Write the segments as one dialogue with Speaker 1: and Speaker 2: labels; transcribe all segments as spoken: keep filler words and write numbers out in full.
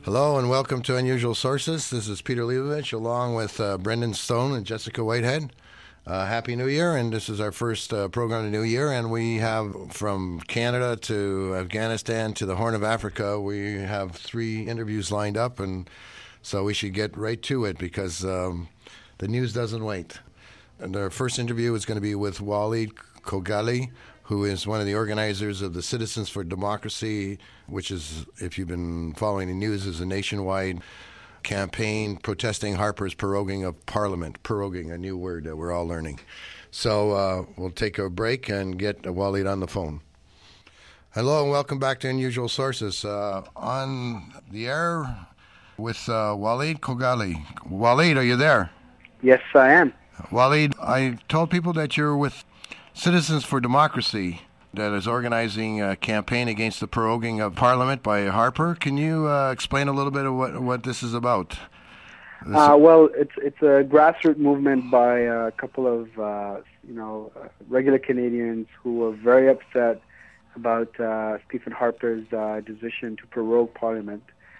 Speaker 1: Hello and welcome to Unusual Sources. This is Peter Leibovich along with uh, Brendan Stone and Jessica Whitehead. Uh, Happy New Year, and this is our first uh, program of the New Year, and we have from Canada to Afghanistan to the Horn of Africa, we have three interviews lined up, and so we should get right to it because um, the news doesn't wait. And our first interview is going to be with Walid Khogali, who is one of the organizers of the Citizens for Democracy, which is, if you've been following the news, is a nationwide campaign protesting Harper's proroguing of Parliament. Proroguing, a new word that we're all learning. So uh, we'll take a break and get Walid on the phone. Hello and welcome back to Unusual Sources. Uh, on the air with uh, Walid Khogali. Walid, are you there?
Speaker 2: Yes, I am.
Speaker 1: Walid, I told people that you're with Citizens for Democracy, that is organizing a campaign against the proroguing of Parliament by Harper. Can you uh, explain a little bit of what, what this is about? This
Speaker 2: uh, well, it's it's a grassroots movement by a couple of uh, you know uh, regular Canadians who were very upset about uh, Stephen Harper's uh, decision to prorogue Parliament,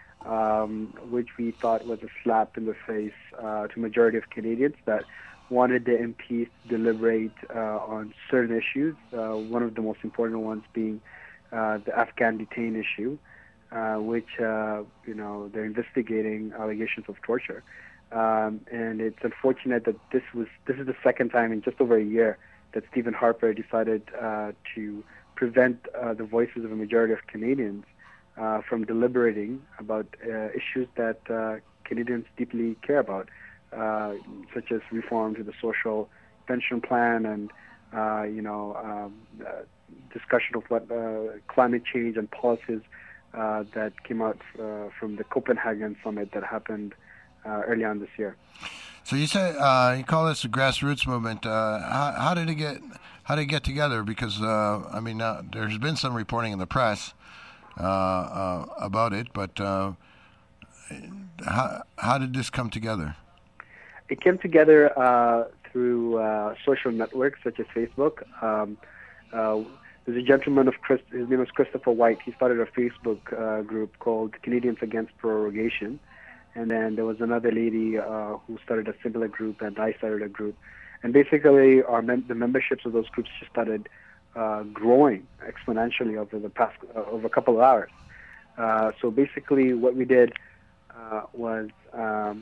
Speaker 2: um, which we thought was a slap in the face uh, to majority of Canadians that wanted the M Ps to deliberate uh, on certain issues, uh, one of the most important ones being uh, the Afghan detain issue, uh, which, uh, you know, they're investigating allegations of torture. Um, and it's unfortunate that this was this is the second time in just over a year that Stephen Harper decided uh, to prevent uh, the voices of a majority of Canadians uh, from deliberating about uh, issues that uh, Canadians deeply care about. Uh, such as reform to the social pension plan and, uh, you know, um, uh, discussion of what uh, climate change and policies uh, that came out uh, from the Copenhagen summit that happened uh, early on this year.
Speaker 1: So you say uh, you call this a grassroots movement. Uh, how, how did it get? How did it get together? Because uh, I mean, uh, there's been some reporting in the press uh, uh, about it, but uh, how how did this come together?
Speaker 2: It came together uh, through uh, social networks such as Facebook. Um, uh, there's a gentleman of Christ- his name is Christopher White. He started a Facebook uh, group called Canadians Against Prorogation, and then there was another lady uh, who started a similar group, and I started a group. And basically, our mem- the memberships of those groups just started uh, growing exponentially over the past uh, over a couple of hours. Uh, so basically, what we did uh, was. Um,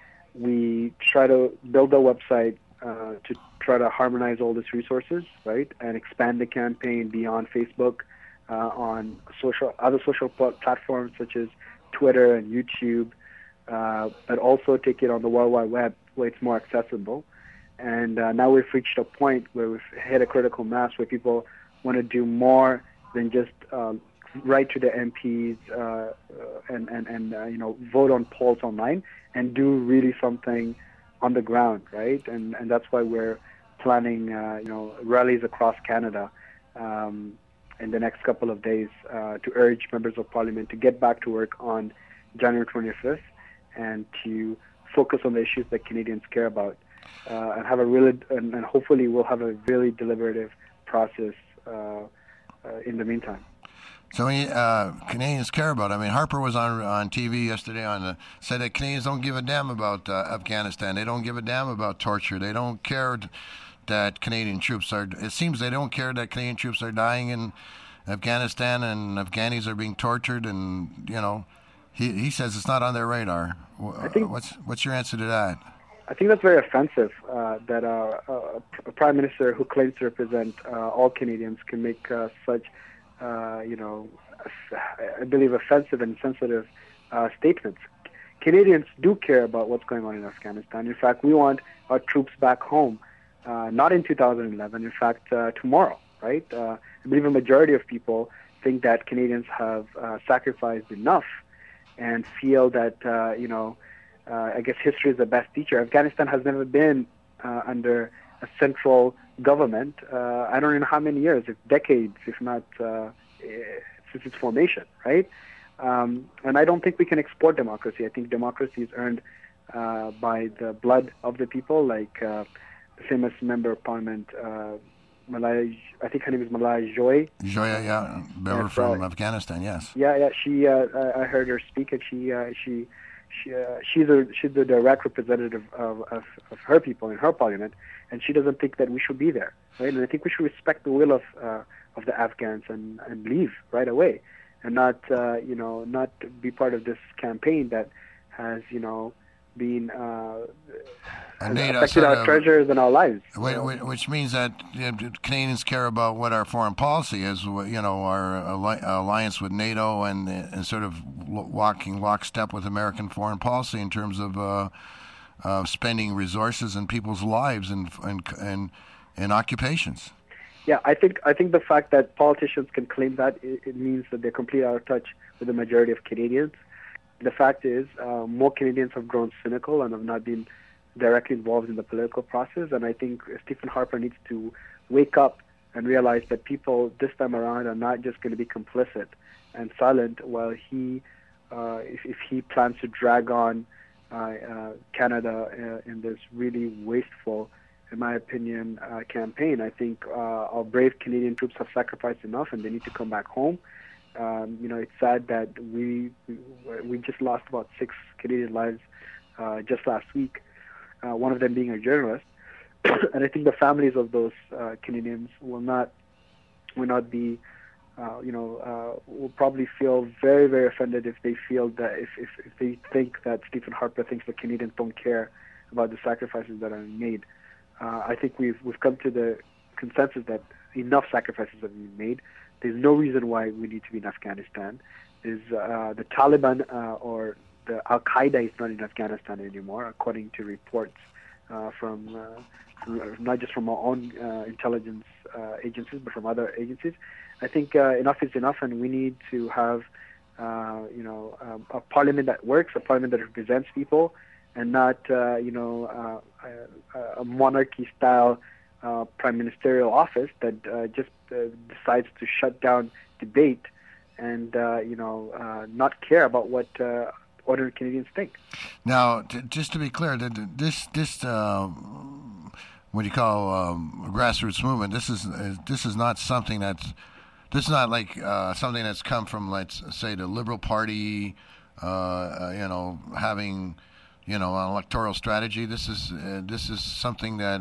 Speaker 2: We try to build a website uh, to try to harmonize all these resources, right, and expand the campaign beyond Facebook uh, on social other social pl- platforms such as Twitter and YouTube, uh, but also take it on the World Wide Web where it's more accessible. And uh, now we've reached a point where we've hit a critical mass where people want to do more than just uh, write to the M Ps uh, and and and uh, you know vote on polls online, and do really something on the ground, right? And and that's why we're planning uh, you know rallies across Canada um, in the next couple of days uh, to urge members of Parliament to get back to work on January twenty-fifth and to focus on the issues that Canadians care about uh, and have a really and, and hopefully we'll have a really deliberative process uh, uh, in the meantime.
Speaker 1: So uh, Canadians care about it. I mean, Harper was on on T V yesterday on the, said that Canadians don't give a damn about uh, Afghanistan. They don't give a damn about torture. They don't care that Canadian troops are. It seems they don't care that Canadian troops are dying in Afghanistan and Afghanis are being tortured. And you know, he he says it's not on their radar.
Speaker 2: I think,
Speaker 1: what's what's your answer to that?
Speaker 2: I think that's very offensive. Uh, that uh, a prime minister who claims to represent uh, all Canadians can make uh, such. Uh, you know, I believe offensive and sensitive uh, statements. Canadians do care about what's going on in Afghanistan. In fact, we want our troops back home, uh, not in two thousand eleven, in fact, uh, tomorrow, right? Uh, I believe a majority of people think that Canadians have uh, sacrificed enough and feel that, uh, you know, uh, I guess history is the best teacher. Afghanistan has never been uh, under a central government, uh, I don't know how many years, if decades, if not uh, since its formation, right? Um, and I don't think we can export democracy. I think democracy is earned uh, by the blood of the people, like uh, the famous member of parliament, uh, Malaya, I think her name is Malaya Joy.
Speaker 1: Joya, yeah, Bever
Speaker 2: Yes,
Speaker 1: from
Speaker 2: uh,
Speaker 1: Afghanistan, yes.
Speaker 2: Yeah, yeah. She, uh, I I heard her speak, and she, uh, she, she, uh, she's a she's the direct representative of, of of her people in her parliament, and she doesn't think that we should be there, right? And I think we should respect the will of uh, of the Afghans and and leave right away, and not uh, you know not be part of this campaign that has you know been uh, has
Speaker 1: NATO
Speaker 2: affected
Speaker 1: sort
Speaker 2: our
Speaker 1: of-
Speaker 2: treasures and our lives.
Speaker 1: Whi-
Speaker 2: you know?
Speaker 1: whi- Which means that you know, Canadians care about what our foreign policy is, wh- you know, our alli- alliance with NATO and, and sort of lo- walking lockstep with American foreign policy in terms of uh, uh, spending resources and people's lives and and and, and occupations.
Speaker 2: Yeah, I think I think the fact that politicians can claim that it, it means that they're completely out of touch with the majority of Canadians. The fact is, uh, more Canadians have grown cynical and have not been directly involved in the political process. And I think Stephen Harper needs to wake up and realize that people this time around are not just going to be complicit and silent while he, uh, if, if he plans to drag on uh, uh, Canada uh, in this really wasteful, in my opinion, uh, campaign. I think uh, our brave Canadian troops have sacrificed enough, and they need to come back home. Um, you know, it's sad that we we, we just lost about six Canadian lives uh, just last week. Uh, one of them being a journalist, and I think the families of those uh, Canadians will not will not be, uh, you know, uh, will probably feel very very offended if they feel that if, if if they think that Stephen Harper thinks the Canadians don't care about the sacrifices that are made. Uh, I think we've we've come to the consensus that enough sacrifices have been made. There's no reason why we need to be in Afghanistan. Is uh, the Taliban uh, or the Al Qaeda is not in Afghanistan anymore, according to reports uh, from, uh, from not just from our own uh, intelligence uh, agencies, but from other agencies. I think uh, enough is enough, and we need to have uh, you know um, a parliament that works, a parliament that represents people, and not uh, you know uh, a, a monarchy-style uh, prime ministerial office that uh, just uh, decides to shut down debate and uh, you know uh, not care about what uh, ordinary Canadians think.
Speaker 1: Now, t- just to be clear, th- th- this this uh, what do you call um, grassroots movement? This is uh, this is not something that's this is not like uh, something that's come from, let's say, the Liberal Party. Uh, uh, you know, having you know an electoral strategy. This is uh, this is something that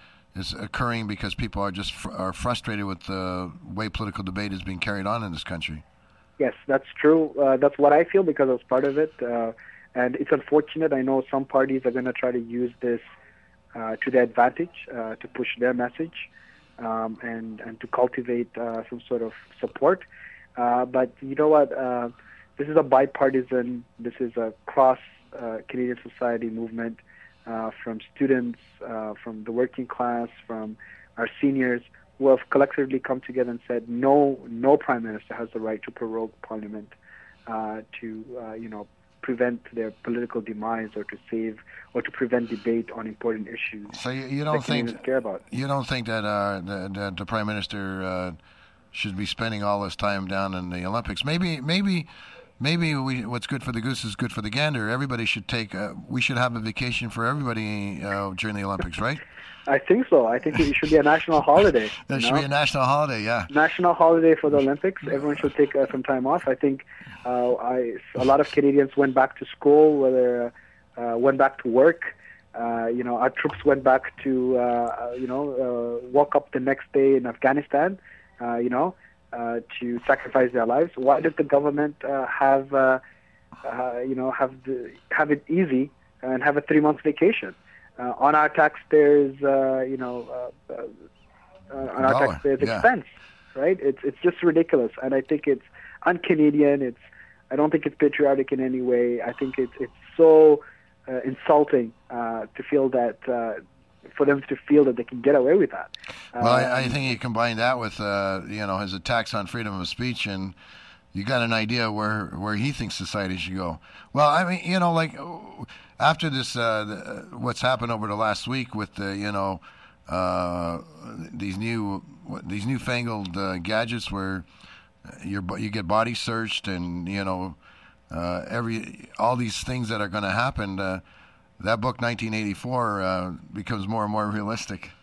Speaker 1: is occurring because people are just fr- are frustrated with the way political debate is being carried on in this country.
Speaker 2: Yes, that's true. Uh, that's what I feel because I was part of it. Uh, and it's unfortunate. I know some parties are going to try to use this uh, to their advantage, uh, to push their message um, and, and to cultivate uh, some sort of support. Uh, but you know what? Uh, this is a bipartisan, this is a cross-Canadian uh, society movement uh, from students, uh, from the working class, from our seniors, who have collectively come together and said, no, no prime minister has the right to prorogue parliament uh, to, uh, you know, prevent their political demise or to save or to prevent debate on important issues.
Speaker 1: So you, you don't
Speaker 2: that
Speaker 1: think
Speaker 2: Canadians care about.
Speaker 1: You don't think that uh, the, the the prime minister uh, should be spending all his time down in the Olympics? Maybe, maybe. Maybe we, what's good for the goose is good for the gander. Everybody should take. Uh, we should have a vacation for everybody uh, during the Olympics, right?
Speaker 2: I think so. I think it should be a national holiday.
Speaker 1: There should
Speaker 2: know?
Speaker 1: be a national holiday, yeah.
Speaker 2: National holiday for the Olympics. Everyone should take uh, some time off. I think uh, I, a lot of Canadians went back to school, whether uh, went back to work. Uh, you know, our troops went back to, uh, you know, uh, woke up the next day in Afghanistan. Uh, you know. Uh, to sacrifice their lives. Why did the government uh, have, uh, uh, you know, have the, have it easy and have a three-month vacation uh, on our taxpayers, uh, you know, uh, uh, on our
Speaker 1: Dollar,
Speaker 2: taxpayers'
Speaker 1: yeah.
Speaker 2: expense, right? It's it's just ridiculous, and I think it's un-Canadian. It's I don't think it's patriotic in any way. I think it's it's so uh, insulting uh, to feel that. Uh, for them to feel that they can get away with that.
Speaker 1: Well, I, I think you combine that with, uh, you know, his attacks on freedom of speech, and you got an idea where, where he thinks society should go. Well, I mean, you know, like after this, uh, the, what's happened over the last week with the, you know, uh, these new these newfangled uh, gadgets where your you get body searched, and you know, uh, every all these things that are going to happen. Uh, That book, nineteen eighty-four, uh, becomes more and more realistic.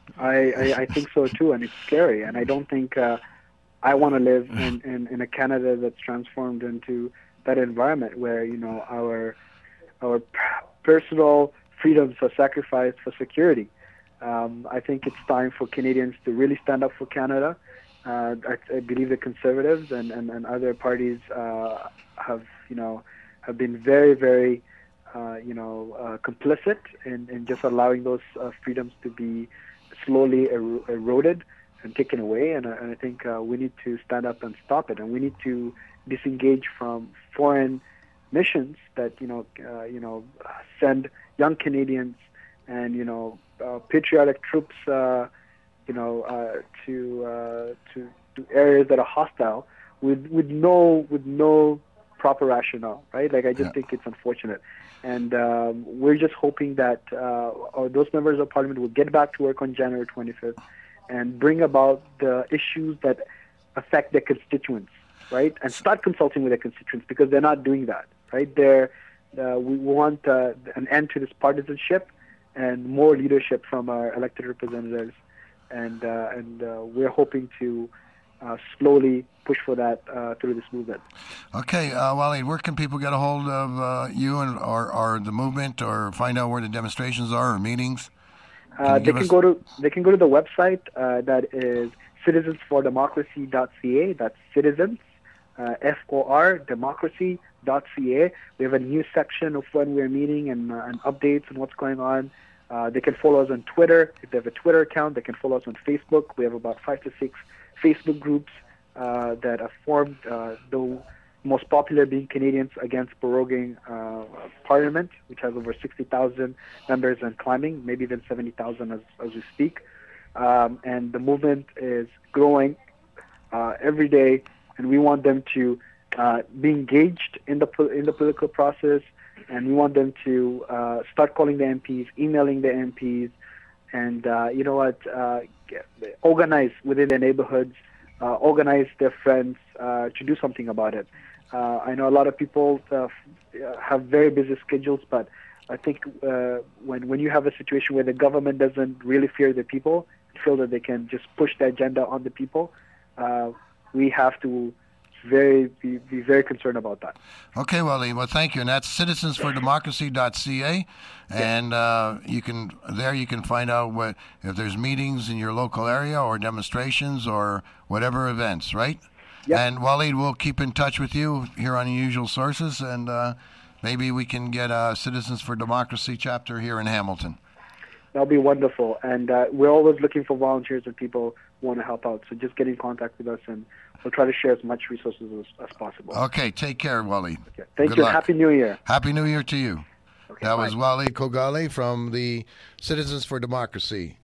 Speaker 2: I, I, I think so too, and it's scary. And I don't think uh, I want to live in, in, in a Canada that's transformed into that environment where, you know, our our personal freedoms are sacrificed for security. Um, I think it's time for Canadians to really stand up for Canada. Uh, I, I believe the Conservatives and, and, and other parties uh, have, you know, have been very, very, uh, you know, uh, complicit in, in just allowing those uh, freedoms to be slowly er- eroded and taken away. And, uh, and I think uh, we need to stand up and stop it. And we need to disengage from foreign missions that, you know, uh, you know, send young Canadians and, you know, uh, patriotic troops, uh, you know, uh, to, uh, to to areas that are hostile with with no with no proper rationale, right? Like I just yeah. think it's unfortunate, and um, we're just hoping that uh, those members of Parliament will get back to work on January twenty-fifth and bring about the issues that affect their constituents, right? And start consulting with their constituents because they're not doing that, right? They're uh, we want uh, an end to this partisanship and more leadership from our elected representatives. And uh, and uh, we're hoping to uh, slowly push for that uh, through this movement.
Speaker 1: Okay, uh, Waleed, where can people get a hold of uh, you and or, or the movement, or find out where the demonstrations are or meetings?
Speaker 2: Can uh, they can us... go to they can go to the website uh, that is citizens for democracy dot c a. That's citizens uh, F O R democracy dot c a. We have a news section of when we're meeting and, uh, and updates and what's going on. Uh, they can follow us on Twitter. If they have a Twitter account, they can follow us on Facebook. We have about five to six Facebook groups uh, that are formed, uh, the most popular being Canadians Against Proroguing uh, Parliament, which has over sixty thousand members and climbing, maybe even seventy thousand as, as we speak. Um, and the movement is growing uh, every day, and we want them to uh, be engaged in the in the political process. And we want them to uh, start calling the M Ps, emailing the M Ps, and uh, you know what, uh, get, organize within their neighborhoods, uh, organize their friends uh, to do something about it. Uh, I know a lot of people uh, have very busy schedules, but I think uh, when when you have a situation where the government doesn't really fear the people, feel that they can just push the agenda on the people, uh, we have to very be, be very concerned about that.
Speaker 1: Okay, Waleed. Well, thank you. And that's citizens for democracy dot c a, and uh, you can there you can find out what if there's meetings in your local area or demonstrations or whatever events, right?
Speaker 2: Yep.
Speaker 1: And Waleed, we'll keep in touch with you here on Unusual Sources, and uh, maybe we can get a Citizens for Democracy chapter here in Hamilton.
Speaker 2: That'll be wonderful. And uh, we're always looking for volunteers and people who want to help out. So just get in contact with us, and we'll try to share as much resources as, as possible.
Speaker 1: Okay, take care, Waleed.
Speaker 2: Okay. Thank
Speaker 1: Good
Speaker 2: you.
Speaker 1: luck.
Speaker 2: Happy New Year.
Speaker 1: Happy New Year to you.
Speaker 2: Okay,
Speaker 1: that
Speaker 2: bye.
Speaker 1: was Waleed Kogale from the Citizens for Democracy.